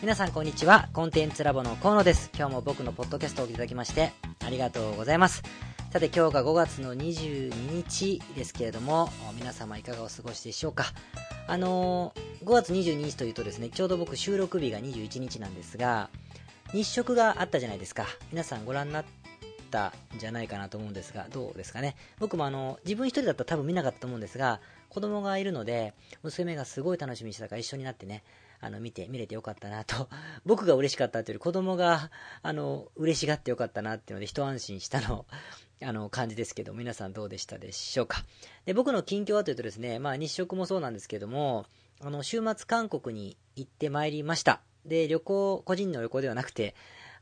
皆さんこんにちは。コンテンツラボの河野です。今日も僕のポッドキャストをお聞きいただきましてありがとうございます。さて今日が5月の22日ですけれども、皆様いかがお過ごしでしょうか。5月22日というとですね、ちょうど僕収録日が21日なんですが、日食があったじゃないですか。皆さんご覧になったんじゃないかなと思うんですが、どうですかね。僕も自分一人だったら多分見なかったと思うんですが、子供がいるので娘がすごい楽しみにしてたから一緒になってね、見れてよかったなと僕が嬉しかったというより子供が嬉しがってよかったなっていうので一安心したの感じですけど、皆さんどうでしたでしょうか。で、僕の近況はというとですね、日食もそうなんですけども、週末韓国に行ってまいりました。で、個人の旅行ではなくて、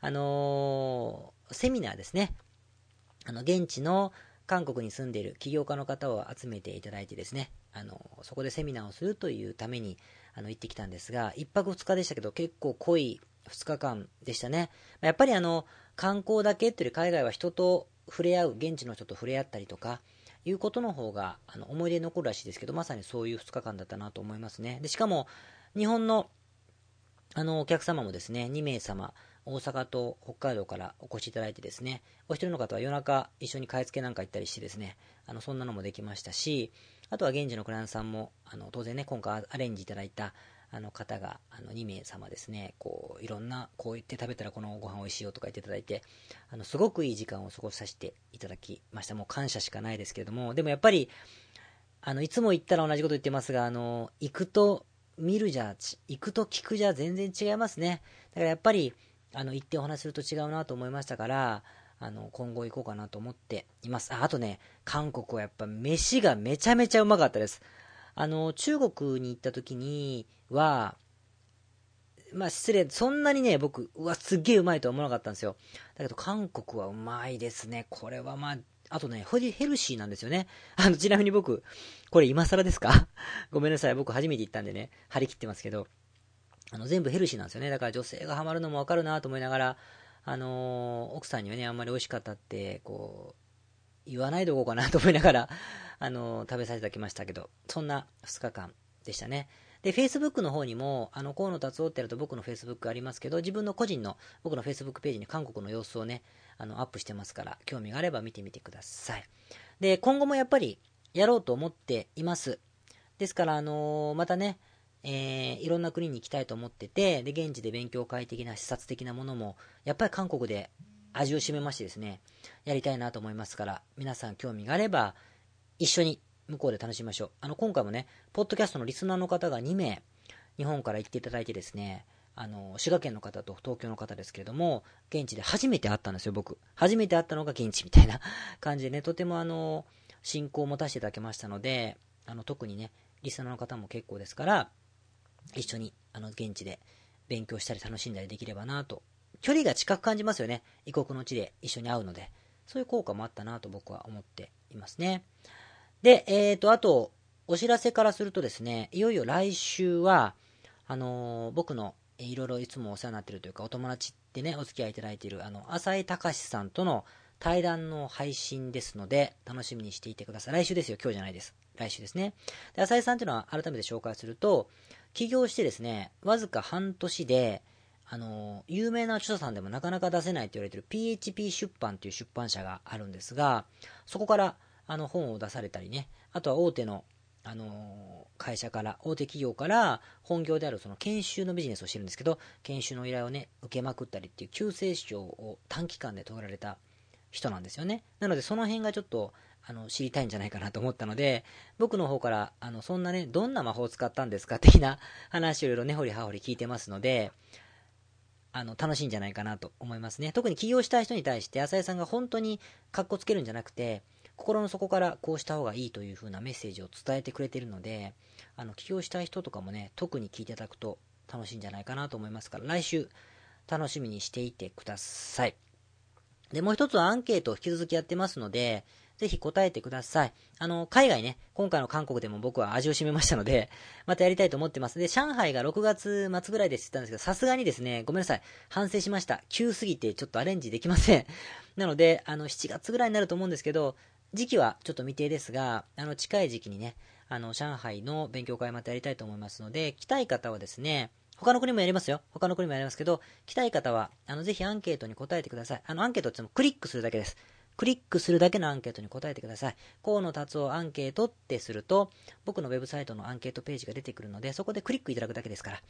セミナーですね。現地の韓国に住んでいる起業家の方を集めていただいてですね、そこでセミナーをするというために行ってきたんですが、1泊2日でしたけど結構濃い2日間でしたね。やっぱり観光だけっていうより海外は人と触れ合う、現地の人と触れ合ったりとかいうことの方が思い出に残るらしいですけど、まさにそういう2日間だったなと思いますね。でしかも日本のお客様もですね、2名様、大阪と北海道からお越しいただいてですね、お一人の方は夜中一緒に買い付けなんか行ったりしてですね、そんなのもできましたし、あとは現地のクライアントさんも、当然ね、今回アレンジいただいた方が2名様ですね、いろんな、こう言って食べたらこのご飯美味しいよとか言っていただいて、すごくいい時間を過ごさせていただきました。もう感謝しかないですけれども、でもやっぱり、いつも言ったら同じこと言ってますが、行くと行くと聞くじゃ全然違いますね。だからやっぱり、行ってお話すると違うなと思いましたから、今後行こうかなと思っています。あとね、韓国はやっぱ飯がめちゃめちゃうまかったです。中国に行った時には、失礼、そんなにね、僕、すっげえうまいとは思わなかったんですよ。だけど韓国はうまいですね。これはあとね、ヘルシーなんですよね。ちなみに僕、これ今更ですかごめんなさい。僕初めて行ったんでね、張り切ってますけど、全部ヘルシーなんですよね。だから女性がハマるのもわかるなと思いながら、奥さんにはね、あんまり美味しかったって、言わないでおこうかなと思いながら、食べさせていただきましたけど、そんな2日間でしたね。で、Facebook の方にも、河野達夫ってやると僕の Facebook ありますけど、自分の個人の僕の Facebook ページに韓国の様子をね、アップしてますから、興味があれば見てみてください。で、今後もやっぱりやろうと思っています。ですから、またね、いろんな国に行きたいと思ってて、で、現地で勉強会的な視察的なものも、やっぱり韓国で味を占めましてですね、やりたいなと思いますから、皆さん興味があれば、一緒に向こうで楽しみましょう。今回もね、ポッドキャストのリスナーの方が2名、日本から行っていただいてですね、滋賀県の方と東京の方ですけれども、現地で初めて会ったんですよ、僕。初めて会ったのが現地みたいな感じでね、とても信仰を持たせていただけましたので、特にね、リスナーの方も結構ですから、一緒に現地で勉強したり楽しんだりできればなと。距離が近く感じますよね。異国の地で一緒に会うので。そういう効果もあったなと僕は思っていますね。で、あと、お知らせからするとですね、いよいよ来週は、僕のいろいろいつもお世話になっているというか、お友達ってね、お付き合いいただいている、浅井隆さんとの対談の配信ですので、楽しみにしていてください。来週ですよ、今日じゃないです。来週ですね。で、浅井さんというのは改めて紹介すると、起業してですね、わずか半年で、有名な著者さんでもなかなか出せないと言われている PHP 出版という出版社があるんですが、そこから本を出されたりね、あとは大手の会社から、大手企業から本業であるその研修のビジネスをしてるんですけど、研修の依頼をね、受けまくったりっていう救世主を短期間で遂げられた人なんですよね。なのでその辺がちょっと知りたいんじゃないかなと思ったので、僕の方からそんなね、どんな魔法を使ったんですか的な話をいろいろ根掘り葉掘り聞いてますので、楽しいんじゃないかなと思いますね。特に起業したい人に対して浅井さんが本当にカッコつけるんじゃなくて、心の底からこうした方がいいという風なメッセージを伝えてくれているので、起業したい人とかもね、特に聞いていただくと楽しいんじゃないかなと思いますから、来週楽しみにしていてください。で、もう一つはアンケートを引き続きやってますので、ぜひ答えてください。海外ね、今回の韓国でも僕は味を占めましたので、またやりたいと思ってます。で、上海が6月末ぐらいですって言ったんですけど、さすがにですね、ごめんなさい。反省しました。急すぎてちょっとアレンジできません。なので、7月ぐらいになると思うんですけど、時期はちょっと未定ですが、近い時期にね、上海の勉強会またやりたいと思いますので、来たい方はですね、 他の国もやりますよ。他の国もやりますけど、来たい方は、ぜひアンケートに答えてください。アンケートって言ってもクリックするだけです。クリックするだけのアンケートに答えてください。河野達夫アンケートってすると、僕のウェブサイトのアンケートページが出てくるので、そこでクリックいただくだけですから、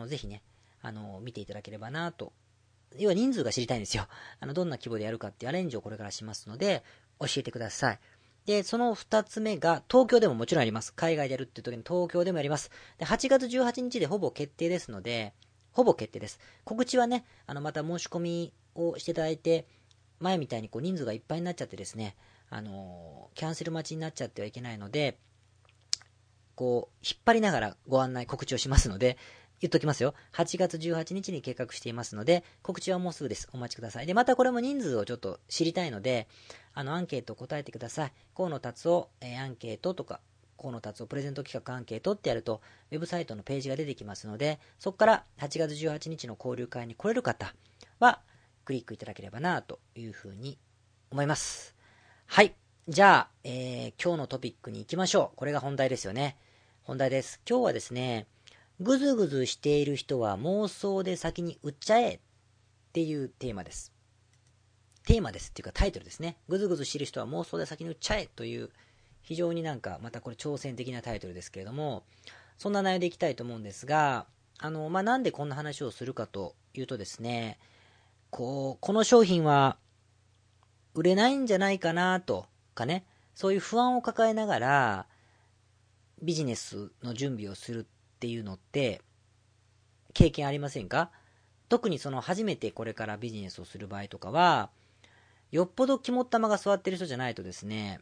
ぜひね、見ていただければなと。要は人数が知りたいんですよ。どんな規模でやるかっていうアレンジをこれからしますので、教えてください。で、その二つ目が、東京でももちろんあります。海外でやるっていう時に東京でもやります。で、8月18日でほぼ決定ですので、ほぼ決定です。告知はね、また申し込みをしていただいて、前みたいにこう人数がいっぱいになっちゃってですね、キャンセル待ちになっちゃってはいけないので、こう、引っ張りながらご案内、告知をしますので、言っときますよ。8月18日に計画していますので、告知はもうすぐです。お待ちください。で、またこれも人数をちょっと知りたいので、アンケートを答えてください。河野達夫、アンケートとか、河野達夫プレゼント企画アンケートってやると、ウェブサイトのページが出てきますので、そこから8月18日の交流会に来れる方は、クリックいただければなというふうに思います。はい。じゃあ、今日のトピックに行きましょう。これが本題ですよね。本題です。今日はですね、ぐずぐずしている人は妄想で先に売っちゃえっていうテーマです。テーマですっていうかタイトルですね。ぐずぐずしている人は妄想で先に売っちゃえという非常になんかまたこれ挑戦的なタイトルですけれども、そんな内容でいきたいと思うんですが、なんでこんな話をするかというとですね、この商品は売れないんじゃないかなとかね、そういう不安を抱えながらビジネスの準備をするっていうのって経験ありませんか？特にその初めてこれからビジネスをする場合とかは、よっぽど肝っ玉が座ってる人じゃないとですね、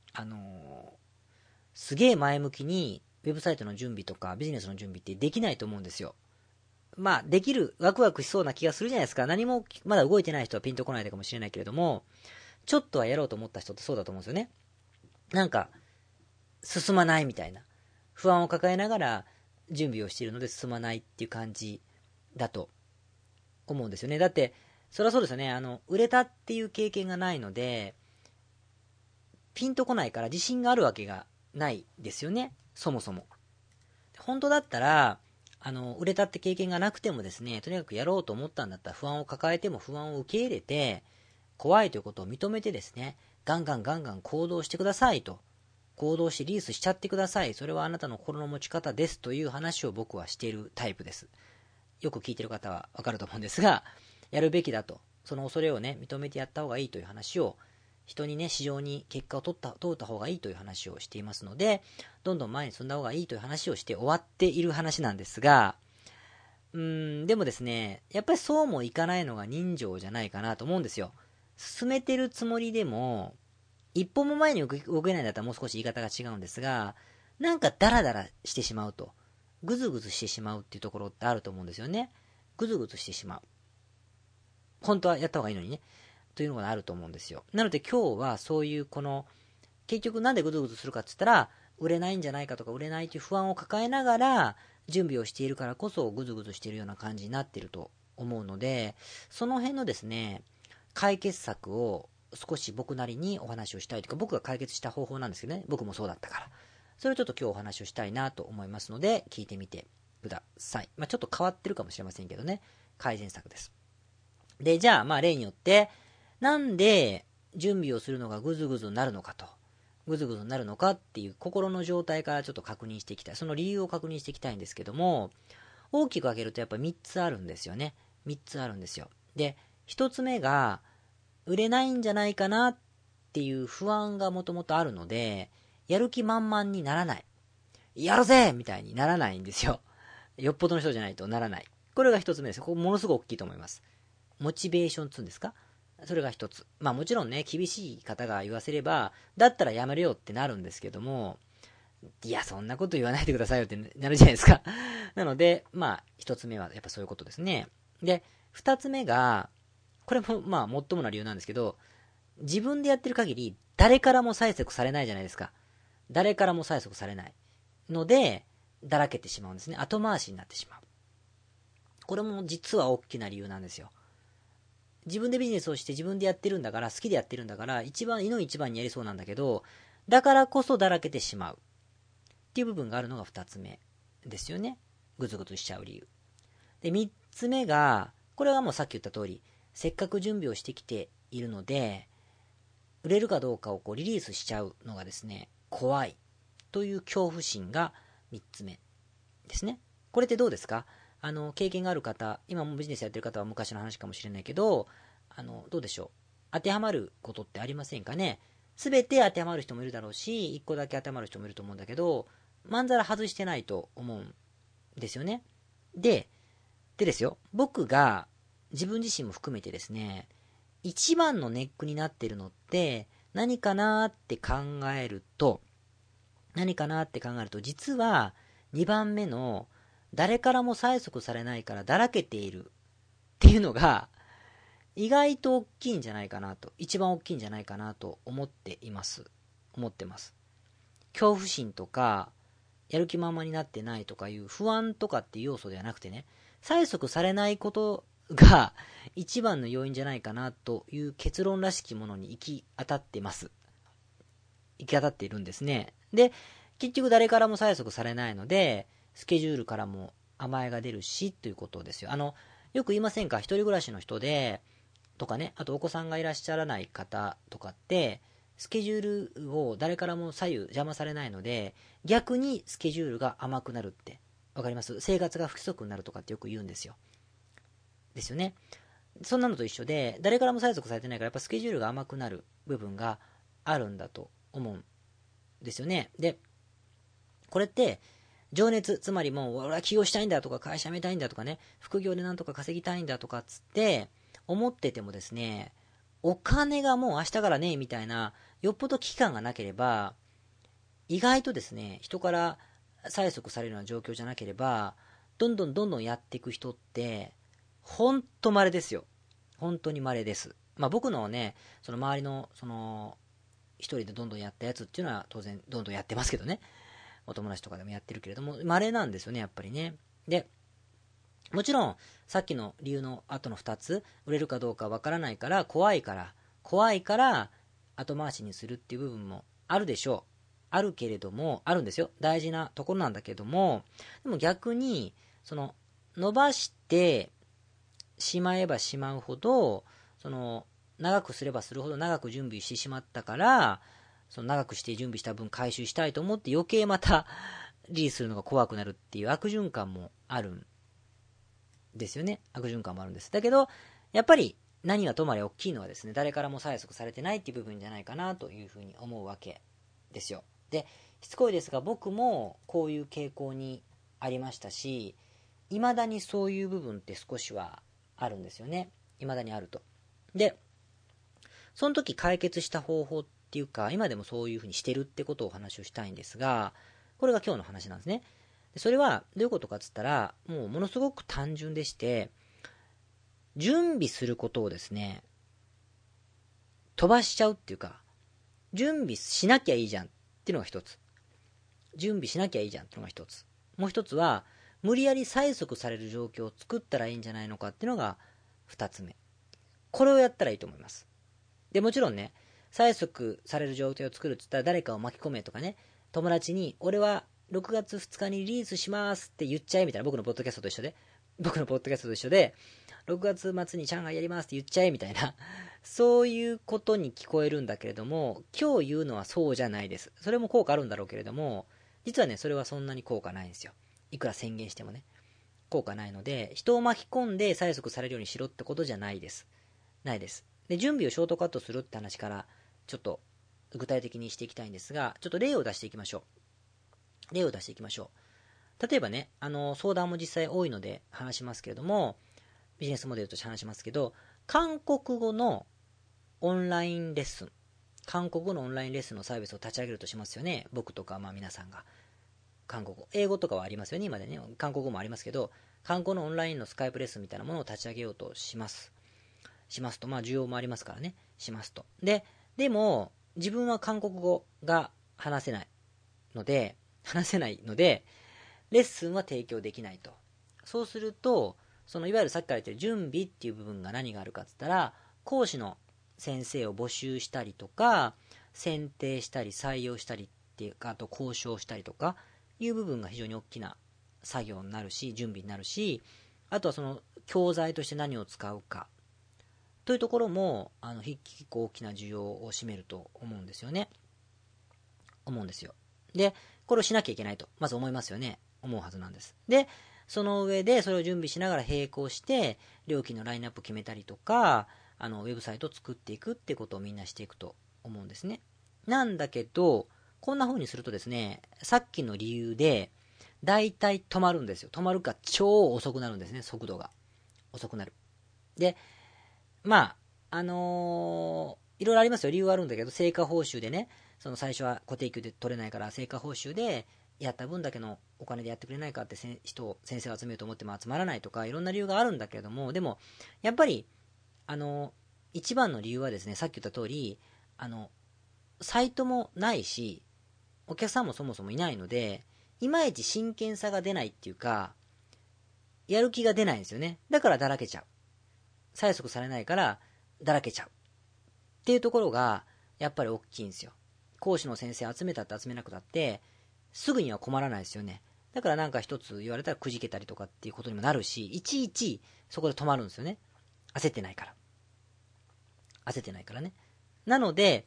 すげえ前向きにウェブサイトの準備とかビジネスの準備ってできないと思うんですよ。まあ、できる、ワクワクしそうな気がするじゃないですか。何もまだ動いてない人はピンとこないかもしれないけれども、ちょっとはやろうと思った人ってそうだと思うんですよね。なんか、進まないみたいな。不安を抱えながら準備をしているので進まないっていう感じだと思うんですよね。だって、そりゃそうですよね。売れたっていう経験がないので、ピンとこないから自信があるわけがないですよね。そもそも。本当だったら、売れたって経験がなくてもですね、とにかくやろうと思ったんだったら不安を抱えても不安を受け入れて、怖いということを認めてですね、ガンガン行動してくださいと。行動してリリースしちゃってください。それはあなたの心の持ち方ですという話を僕はしているタイプです。よく聞いてる方はわかると思うんですが、やるべきだと。その恐れをね、認めてやった方がいいという話を、人にね、市場に結果を通った方がいいという話をしていますので、どんどん前に進んだ方がいいという話をして終わっている話なんですが、でもですね、やっぱりそうもいかないのが人情じゃないかなと思うんですよ。進めてるつもりでも、一歩も前に動けないんだったらもう少し言い方が違うんですが、なんかダラダラしてしまうと。ぐずぐずしてしまうっていうところってあると思うんですよね。ぐずぐずしてしまう。本当はやった方がいいのにね。というのがあると思うんですよ。なので今日はそういう結局なんでぐずぐずするかって言ったら、売れないんじゃないかとか売れないという不安を抱えながら準備をしているからこそぐずぐずしているような感じになっていると思うので、その辺のですね、解決策を少し僕なりにお話をしたいというか、僕が解決した方法なんですけどね、僕もそうだったから。それをちょっと今日お話をしたいなと思いますので、聞いてみてください。ちょっと変わってるかもしれませんけどね、改善策です。で、じゃあ、例によって、なんで準備をするのがぐずぐずになるのかと。ぐずぐずになるのかっていう心の状態からちょっと確認していきたい。その理由を確認していきたいんですけども、大きく分けるとやっぱ3つあるんですよね。3つあるんですよ。で、1つ目が、売れないんじゃないかなっていう不安がもともとあるので、やる気満々にならない。やるぜみたいにならないんですよ。よっぽどの人じゃないとならない。これが1つ目です。ここものすごく大きいと思います。モチベーションつうんですか？それが一つ。もちろんね、厳しい方が言わせれば、だったらやめるよってなるんですけども、いや、そんなこと言わないでくださいよってなるじゃないですか。なので、一つ目はやっぱそういうことですね。で、二つ目が、これも最もな理由なんですけど、自分でやってる限り、誰からも催促されないじゃないですか。誰からも催促されない。ので、だらけてしまうんですね。後回しになってしまう。これも実は大きな理由なんですよ。自分でビジネスをして自分でやってるんだから、好きでやってるんだから、一番にやりそうなんだけど、だからこそだらけてしまうっていう部分があるのが二つ目ですよね。ぐずぐずしちゃう理由。 で、3つ目が、これはもうさっき言った通り、せっかく準備をしてきているので、売れるかどうかをこうリリースしちゃうのがですね、怖いという恐怖心が3つ目ですね。これってどうですか？経験がある方、今もビジネスやってる方は昔の話かもしれないけど、どうでしょう。当てはまることってありませんかね？すべて当てはまる人もいるだろうし、1個だけ当てはまる人もいると思うんだけど、まんざら外してないと思うんですよね。でですよ、僕が自分自身も含めてですね、一番のネックになっているのって何かなーって考えると、実は2番目の誰からも催促されないからだらけているっていうのが意外と大きいんじゃないかなと、一番大きいんじゃないかなと思ってます。恐怖心とか、やる気満々になってないとかいう不安とかっていう要素ではなくてね、催促されないことが一番の要因じゃないかなという結論らしきものに行き当たっているんですね。で、結局誰からも催促されないので、スケジュールからも甘えが出るしということですよ。よく言いませんか？一人暮らしの人で、とかね、あとお子さんがいらっしゃらない方とかって、スケジュールを誰からも左右邪魔されないので、逆にスケジュールが甘くなるって、わかります？生活が不規則になるとかってよく言うんですよ。ですよね。そんなのと一緒で、誰からも催促されてないから、やっぱスケジュールが甘くなる部分があるんだと思うんですよね。で、これって、情熱、つまりもう、俺は起業したいんだとか、会社辞めたいんだとかね、副業でなんとか稼ぎたいんだとかっつって、思っててもですね、お金がもう明日からね、みたいな、よっぽど危機感がなければ、意外とですね、人から催促されるような状況じゃなければ、どんどんやっていく人って、ほんと稀ですよ。本当に稀です。まあ僕のね、その周りの、一人でどんどんやったやつっていうのは当然どんどんやってますけどね。お友達とかでもやってるけれども、稀なんですよね、やっぱりね。で、もちろん、さっきの理由の後の2つ、売れるかどうかわからないから、怖いから、後回しにするっていう部分もあるでしょう。あるけれども、あるんですよ。大事なところなんだけども、でも逆に、伸ばしてしまえばしまうほど、長くすればするほど長く準備してしまったから、長くして準備した分回収したいと思って余計またリリースするのが怖くなるっていう悪循環もあるんですよね。悪循環もあるんです。だけど、やっぱり何はともあれ大きいのはですね、誰からも催促されてないっていう部分じゃないかなというふうに思うわけですよ。で、しつこいですが僕もこういう傾向にありましたし、未だにそういう部分って少しはあるんですよね。未だにあると。で、その時解決した方法っていうか、今でもそういうふうにしてるってことをお話をしたいんですが、これが今日の話なんですね。それはどういうことかっつったら、もうものすごく単純でして、準備することをですね、飛ばしちゃうっていうか、準備しなきゃいいじゃんっていうのが一つ。準備しなきゃいいじゃんっていうのが一つ。もう一つは、無理やり催促される状況を作ったらいいんじゃないのかっていうのが二つ目。これをやったらいいと思います。で、もちろんね、催促される状況を作るって言ったら誰かを巻き込めとかね、友達に、俺は6月2日にリリースしますって言っちゃえみたいな、僕のポッドキャストと一緒で、6月末に上海やりますって言っちゃえみたいな、そういうことに聞こえるんだけれども、今日言うのはそうじゃないです。それも効果あるんだろうけれども、実はね、それはそんなに効果ないんですよ。いくら宣言してもね、効果ないので、人を巻き込んで催促されるようにしろってことじゃないです。ないです。で、準備をショートカットするって話から、ちょっと具体的にしていきたいんですが、ちょっと例を出していきましょう。例えばね、相談も実際多いので話しますけれども、ビジネスモデルとして話しますけど、韓国語のオンラインレッスン、韓国語のオンラインレッスンのサービスを立ち上げるとしますよね。僕とか、まあ皆さんが。韓国語。英語とかはありますよね、今でね。韓国語もありますけど、韓国語のオンラインのスカイプレッスンみたいなものを立ち上げようとします。まあ需要もありますからね。しますと。でも、自分は韓国語が話せないので、レッスンは提供できないと。そうすると、いわゆるさっきから言ってる準備っていう部分が何があるかって言ったら、講師の先生を募集したりとか、選定したり採用したりっていうか、あと交渉したりとかいう部分が非常に大きな作業になるし、準備になるし、 あとはその教材として何を使うかというところも結構大きな需要を占めると思うんですよね。思うんですよ。で、これをしなきゃいけないとまず思いますよね。思うはずなんです。で、その上でそれを準備しながら並行して料金のラインナップ決めたりとか、ウェブサイトを作っていくってことをみんなしていくと思うんですね。なんだけど、こんな風にするとですね、さっきの理由で、だいたい止まるんですよ。止まるか超遅くなるんですね、速度が。遅くなる。で、まあ、いろいろありますよ。理由はあるんだけど、成果報酬でね、その最初は固定給で取れないから、成果報酬で、やった分だけのお金でやってくれないかって先生を集めようと思っても集まらないとか、いろんな理由があるんだけれども、でも、やっぱり、一番の理由はですね、さっき言った通り、サイトもないし、お客さんもそもそもいないので、いまいち真剣さが出ないっていうか、やる気が出ないんですよね。だからだらけちゃう。催促されないからだらけちゃうっていうところがやっぱり大きいんですよ。講師の先生集めたって集めなくたってすぐには困らないですよね。だからなんか一つ言われたらくじけたりとかっていうことにもなるし、いちいちそこで止まるんですよね。焦ってないから。焦ってないからね。なので、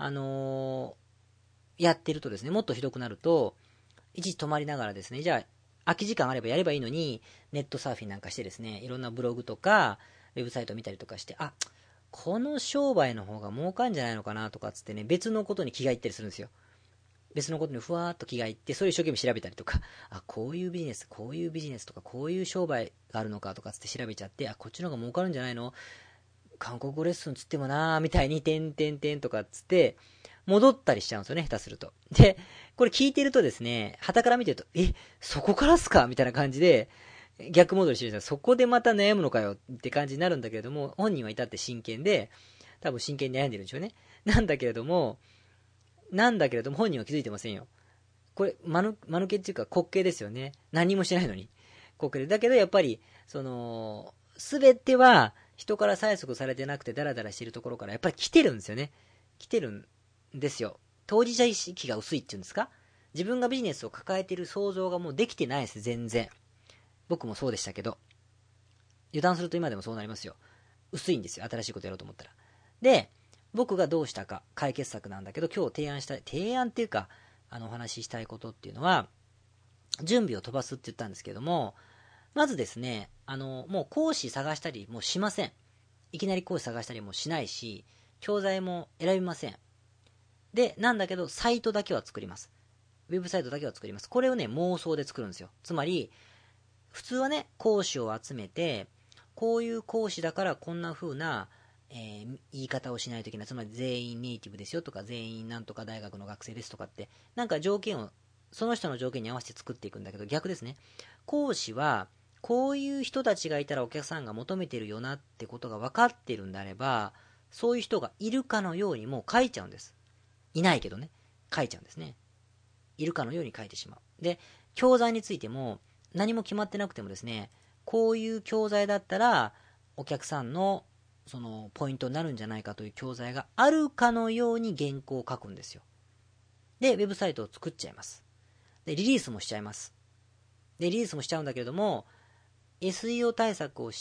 やってるとですね、もっとひどくなると、いちいち止まりながらですね、じゃあ、空き時間あればやればいいのに、ネットサーフィンなんかしてですね、いろんなブログとか、ウェブサイト見たりとかして、あ、この商売の方が儲かんじゃないのかなとかつってね、別のことに気がいったりするんですよ。別のことにふわーっと気がいって、それを一生懸命調べたりとか、あ、こういうビジネス、こういうビジネスとか、こういう商売があるのかとかつって調べちゃって、あ、こっちの方が儲かるんじゃないの、韓国語レッスンつってもなーみたいに、てんてんてんとかつって、戻ったりしちゃうんですよね、下手すると。で、これ聞いてるとですね、旗から見てると、そこからっすかみたいな感じで、逆戻りしてるんですよ。そこでまた悩むのかよって感じになるんだけれども、本人は至って真剣で、多分真剣に悩んでるんでしょうね。なんだけれども、本人は気づいてませんよ。これ、間抜けっていうか滑稽ですよね。何もしないのに。滑稽で。だけどやっぱり、すべては人から催促されてなくてダラダラしてるところからやっぱり来てるんですよね。来てるんですよ。当事者意識が薄いっていうんですか、自分がビジネスを抱えている想像がもうできてないです、全然。僕もそうでしたけど。油断すると今でもそうなりますよ。薄いんですよ、新しいことやろうと思ったら。で、僕がどうしたか、解決策なんだけど、今日提案っていうか、お話ししたいことっていうのは、準備を飛ばすって言ったんですけども、まずですね、もう講師探したりもしません。いきなり講師探したりもしないし、教材も選びません。で、なんだけど、サイトだけは作ります。ウェブサイトだけは作ります。これをね、妄想で作るんですよ。つまり、普通はね、講師を集めて、こういう講師だからこんな風な、言い方をしないといけない。つまり全員ネイティブですよとか、全員なんとか大学の学生ですとかって、なんか条件を、その人の条件に合わせて作っていくんだけど、逆ですね。講師は、こういう人たちがいたらお客さんが求めてるよなってことが分かってるんであれば、そういう人がいるかのようにもう書いちゃうんです。いないけどね。書いちゃうんですね。いるかのように書いてしまう。で、教材についても何も決まってなくてもですね、こういう教材だったらお客さんのそのポイントになるんじゃないかという教材があるかのように原稿を書くんですよ。で、ウェブサイトを作っちゃいます。で、リリースもしちゃいます。で、リリースもしちゃうんだけれども、SEO 対策をして、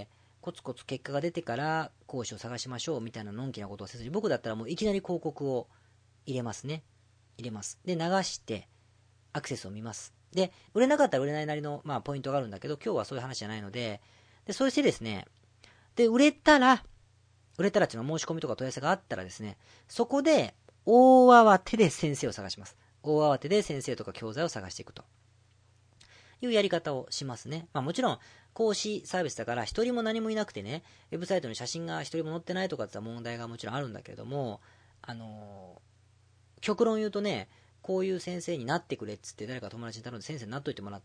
コツコツ結果が出てから講師を探しましょうみたいなのんきなことをせずに、僕だったらもういきなり広告を入れますね。入れます。で、流して、アクセスを見ます。で、売れなかったら売れないなりの、ポイントがあるんだけど、今日はそういう話じゃないので、で、そうしてですね、で、売れたらっていうのは申し込みとか問い合わせがあったらですね、そこで、大慌てで先生を探します。大慌てで先生とか教材を探していくというやり方をしますね。もちろん、講師サービスだから一人も何もいなくてね、ウェブサイトに写真が一人も載ってないとかって問題がもちろんあるんだけれども、極論言うとね、こういう先生になってくれっつって誰か友達に頼んで先生になっといてもらって、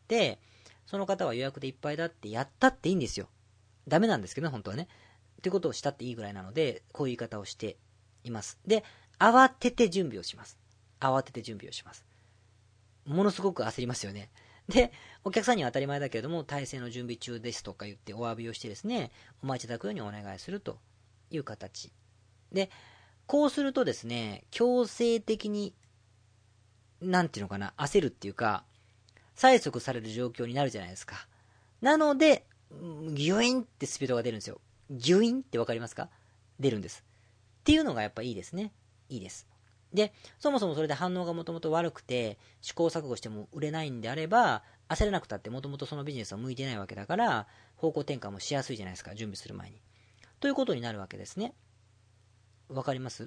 その方は予約でいっぱいだってやったっていいんですよ。ダメなんですけどね、本当はね。ってことをしたっていいぐらいなので、こういう言い方をしています。で、慌てて準備をします。慌てて準備をします。ものすごく焦りますよね。で、お客さんには当たり前だけれども、体制の準備中ですとか言ってお詫びをしてですね、お待ちいただくようにお願いするという形。で、こうするとですね、強制的に、なんていうのかな、焦るっていうか、催促される状況になるじゃないですか。なので、 ギュインってスピードが出るんですよ。ギュインってわかりますか？出るんです。っていうのがやっぱいいですね。いいです。で、そもそもそれで反応がもともと悪くて、試行錯誤しても売れないんであれば、焦らなくたってもともとそのビジネスは向いてないわけだから、方向転換もしやすいじゃないですか、準備する前に。ということになるわけですね。わかります？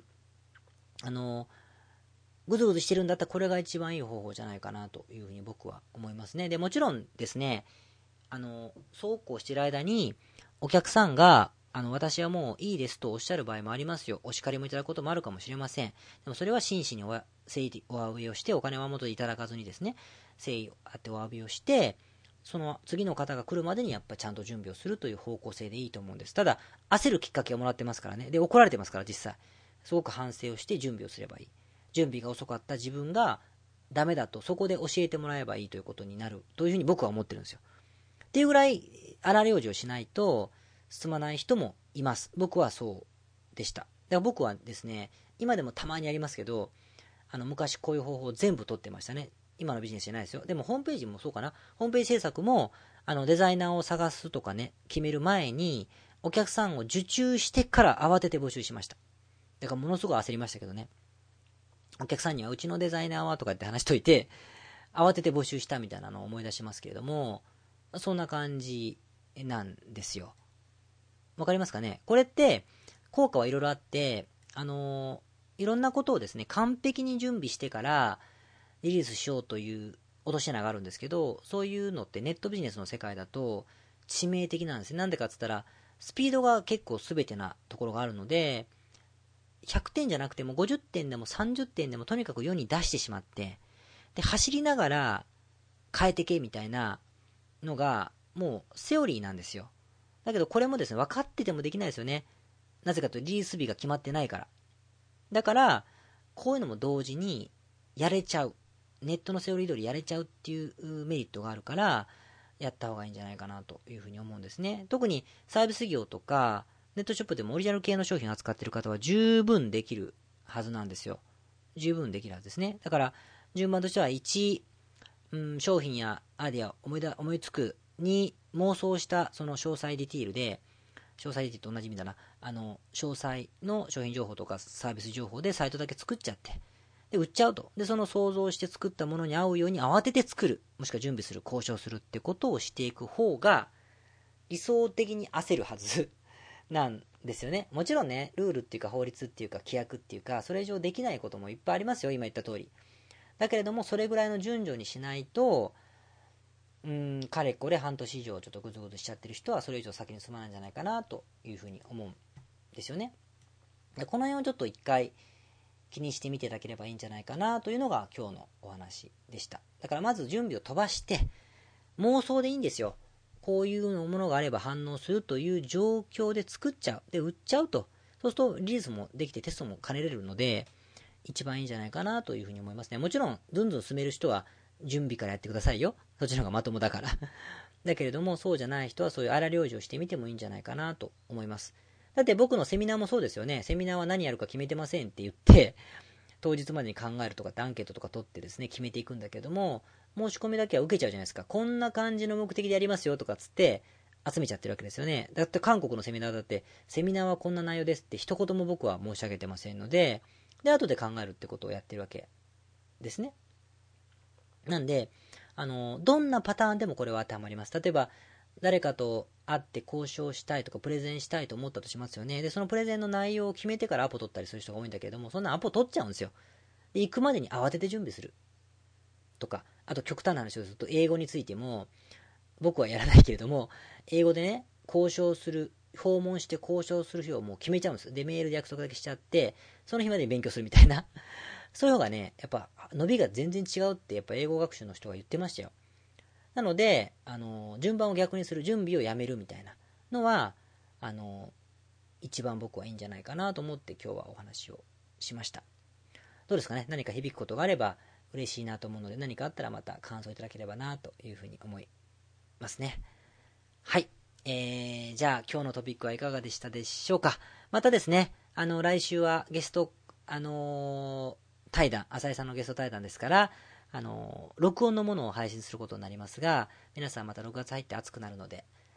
ぐずぐずしてるんだったらこれが一番いい方法じゃないかなというふうに僕は思いますね。で、もちろんですね、そうこうしている間に、お客さんが、私はもういいですとおっしゃる場合もありますよ。お叱りもいただくこともあるかもしれません。でもそれは真摯に誠意お詫びをして、お金は元でいただかずにですね、誠意あってお詫びをして、その次の方が来るまでにやっぱちゃんと準備をするという方向性でいいと思うんです。ただ、焦るきっかけをもらってますからね。で、怒られてますから実際。すごく反省をして準備をすればいい。準備が遅かった自分がダメだと、そこで教えてもらえばいいということになるというふうに僕は思ってるんですよ。っていうぐらい荒療治をしないと進まない人もいます。僕はそうでした。だから僕はですね、今でもたまにありますけど、昔こういう方法を全部取ってましたね。今のビジネスじゃないですよ。でもホームページもそうかな。ホームページ制作も、デザイナーを探すとかね、決める前に、お客さんを受注してから慌てて募集しました。だからものすごい焦りましたけどね。お客さんにはうちのデザイナーはとかって話しといて、慌てて募集したみたいなのを思い出しますけれども、そんな感じなんですよ。わかりますかね？これって、効果はいろいろあって、いろんなことをですね、完璧に準備してからリリースしようという落とし穴があるんですけど、そういうのってネットビジネスの世界だと致命的なんですね。なんでかって言ったら、スピードが結構全てなところがあるので、100点じゃなくても50点でも30点でもとにかく世に出してしまって、で、走りながら変えてけみたいなのが、もうセオリーなんですよ。だけどこれもですね、分かっててもできないですよね。なぜかというとリリース日が決まってないから。だから、こういうのも同時にやれちゃう。ネットのセオリー通りやれちゃうっていうメリットがあるから、やった方がいいんじゃないかなというふうに思うんですね。特にサービス業とか、ネットショップでもオリジナル系の商品を扱っている方は十分できるはずなんですよ。十分できるはずですね。だから、順番としては1、商品やアイデア思いつくに妄想したその詳細ディティールで、詳細ディティールと同じ意味だな。詳細の商品情報とかサービス情報でサイトだけ作っちゃって、で、売っちゃうと。で、その想像して作ったものに合うように慌てて作る。もしくは準備する、交渉するってことをしていく方が、理想的に焦るはずなんですよね。もちろんね、ルールっていうか法律っていうか規約っていうか、それ以上できないこともいっぱいありますよ、今言った通り。だけれども、それぐらいの順序にしないと、かれこれ半年以上ちょっとぐずぐずしちゃってる人は、それ以上先に進まないんじゃないかな、というふうに思うんですよね。でこの辺をちょっと一回、気にしてみていただければいいんじゃないかなというのが今日のお話でした。だからまず準備を飛ばして、妄想でいいんですよ。こういうものがあれば反応するという状況で作っちゃう。で、売っちゃうと。そうするとリリースもできてテストも兼ねれるので、一番いいんじゃないかなというふうに思いますね。もちろん、ずんずん進める人は準備からやってくださいよ。そっちの方がまともだから。だけれども、そうじゃない人はそういう荒療治をしてみてもいいんじゃないかなと思います。だって僕のセミナーもそうですよね。セミナーは何やるか決めてませんって言って、当日までに考えるとかってアンケートとか取ってですね、決めていくんだけども、申し込みだけは受けちゃうじゃないですか。こんな感じの目的でやりますよとかつって集めちゃってるわけですよね。だって韓国のセミナーだって、セミナーはこんな内容ですって一言も僕は申し上げてませんので、で、後で考えるってことをやってるわけですね。なんで、どんなパターンでもこれは当てはまります。例えば、誰かと会って交渉したいとかプレゼンしたいと思ったとしますよね。で、そのプレゼンの内容を決めてからアポ取ったりする人が多いんだけれども、そんなアポ取っちゃうんですよ。で、行くまでに慌てて準備する。とか、あと極端な話をすると、英語についても、僕はやらないけれども、英語でね、交渉する、訪問して交渉する日をもう決めちゃうんです。で、メールで約束だけしちゃって、その日までに勉強するみたいな。そういう方がね、やっぱ、伸びが全然違うって、やっぱ英語学習の人が言ってましたよ。なので、順番を逆にする、準備をやめるみたいなのは、一番僕はいいんじゃないかなと思って今日はお話をしました。どうですかね？何か響くことがあれば嬉しいなと思うので、何かあったらまた感想いただければなというふうに思いますね。はい。じゃあ今日のトピックはいかがでしたでしょうか？またですね、来週はゲスト、対談、浅井さんのゲスト対談ですから、録音のものを配信することになりますが、皆さんまた6月入って暑くなるので、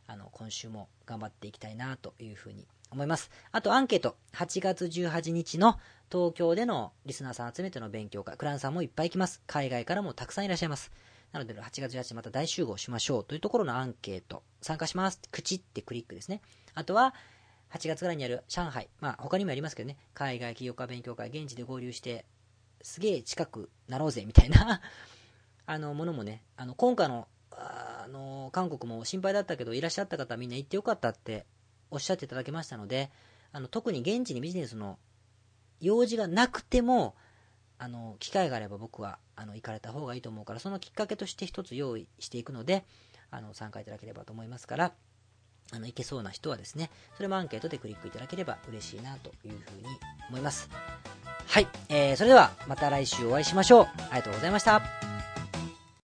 今週も頑張っていきたいなというふうに思います。あとアンケート、8月18日の東京でのリスナーさん集めての勉強会、クランさんもいっぱい来ます。海外からもたくさんいらっしゃいます。なので8月18日また大集合しましょうというところのアンケート、参加しますって口ってクリックですね。あとは8月ぐらいにある上海、他にもありますけどね、海外起業家勉強会、現地で合流してすげえ近くなろうぜみたいなものもね、今回の韓国も心配だったけどいらっしゃった方はみんな行ってよかったっておっしゃっていただけましたので、特に現地にビジネスの用事がなくても機会があれば僕は行かれた方がいいと思うから、そのきっかけとして一つ用意していくので参加いただければと思いますから、行けそうな人はですね、それもアンケートでクリックいただければ嬉しいなというふうに思います。はい、それではまた来週お会いしましょう。ありがとうございました。